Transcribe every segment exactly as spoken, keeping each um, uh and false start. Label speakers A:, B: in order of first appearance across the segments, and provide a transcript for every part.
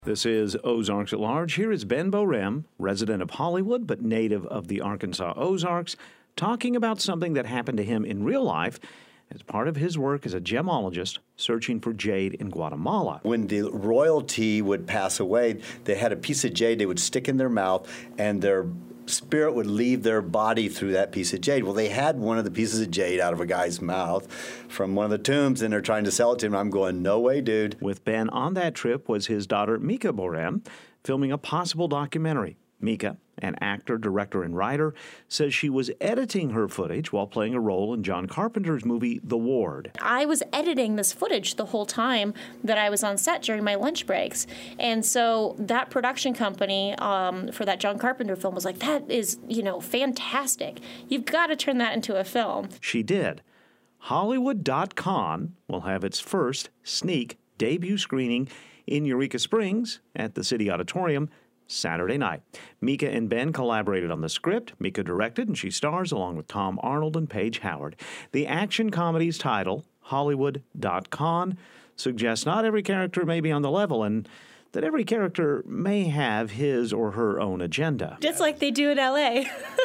A: This is Ozarks at Large. Here is Ben Borem, resident of Hollywood but native of the Arkansas Ozarks, talking about something that happened to him in real life as part of his work as a gemologist searching for jade in Guatemala.
B: When the royalty would pass away, they had a piece of jade they would stick in their mouth, and their spirit would leave their body through that piece of jade. Well, they had one of the pieces of jade out of a guy's mouth from one of the tombs, and they're trying to sell it to him. I'm going, no way, dude.
A: With Ben on that trip was his daughter, Mika Borem, filming a possible documentary. Mika, an actor, director, and writer, says she was editing her footage while playing a role in John Carpenter's movie, The Ward.
C: I was editing this footage the whole time that I was on set during my lunch breaks. And so that production company um, for that John Carpenter film was like, that is, you know, fantastic. You've got to turn that into a film.
A: She did. Hollywood dot con will have its first sneak debut screening in Eureka Springs at the City Auditorium Saturday night. Mika and Ben collaborated on the script. Mika directed, and she stars along with Tom Arnold and Paige Howard. The action comedy's title, Hollywood dot con, suggests not every character may be on the level and that every character may have his or her own agenda.
C: Just like they do in L A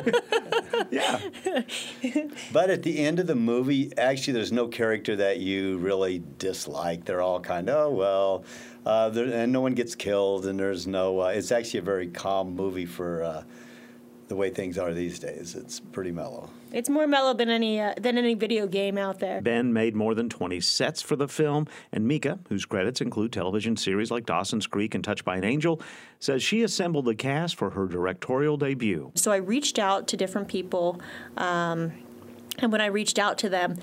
B: Yeah. But at the end of the movie, actually, there's no character that you really dislike. They're all kind of, oh, well, uh, there, and no one gets killed, and there's no, uh, it's actually a very calm movie for uh, the way things are these days. It's pretty mellow.
C: It's more mellow than any uh, than any video game out there.
A: Ben made more than twenty sets for the film, and Mika, whose credits include television series like Dawson's Creek and Touched by an Angel, says she assembled the cast for her directorial debut.
C: So I reached out to different people, um, and when I reached out to them,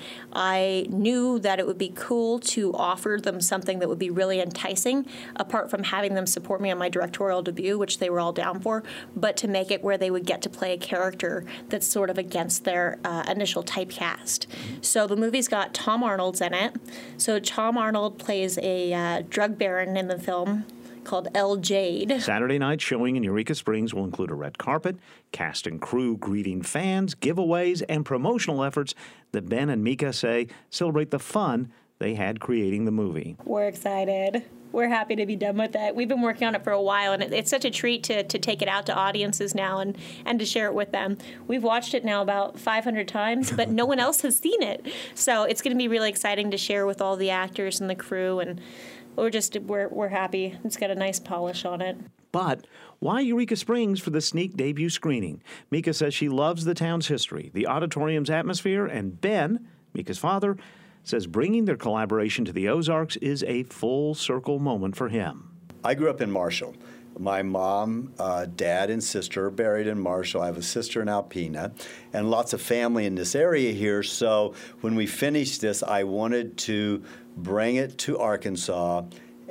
C: I knew that it would be cool to offer them something that would be really enticing, apart from having them support me on my directorial debut, which they were all down for, but to make it where they would get to play a character that's sort of against their uh, initial typecast. So the movie's got Tom Arnold's in it. So Tom Arnold plays a uh, drug baron in the film called El Jade.
A: Saturday night showing in Eureka Springs will include a red carpet, cast and crew greeting fans, giveaways, and promotional efforts that Ben and Mika say celebrate the fun they had creating the movie.
C: We're excited. We're happy to be done with it. We've been working on it for a while, and it, it's such a treat to, to take it out to audiences now and, and to share it with them. We've watched it now about five hundred times, but no one else has seen it. So it's going to be really exciting to share with all the actors and the crew, and we're just we're we're happy. It's got a nice polish on it.
A: But why Eureka Springs for the sneak debut screening? Mika says she loves the town's history, the auditorium's atmosphere, and Ben, Mika's father, says bringing their collaboration to the Ozarks is a full circle moment for him.
B: I grew up in Marshall. My mom, uh, dad, and sister are buried in Marshall. I have a sister in Alpena, and lots of family in this area here. So when we finished this, I wanted to bring it to Arkansas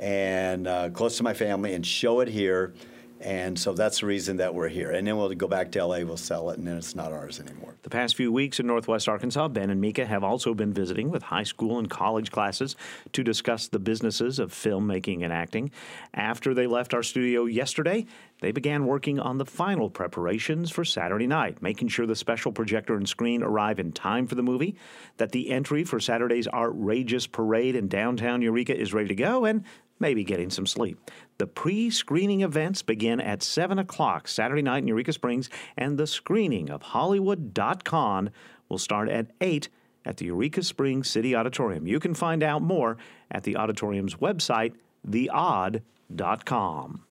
B: and uh, close to my family and show it here. And so that's the reason that we're here. And then we'll go back to L A, we'll sell it, and then it's not ours anymore.
A: The past few weeks in Northwest Arkansas, Ben and Mika have also been visiting with high school and college classes to discuss the businesses of filmmaking and acting. After they left our studio yesterday, they began working on the final preparations for Saturday night, making sure the special projector and screen arrive in time for the movie, that the entry for Saturday's outrageous parade in downtown Eureka is ready to go, and maybe getting some sleep. The pre-screening events begin at seven o'clock Saturday night in Eureka Springs, and the screening of Hollywood dot con will start at eight at the Eureka Springs City Auditorium. You can find out more at the auditorium's website, the odd dot com.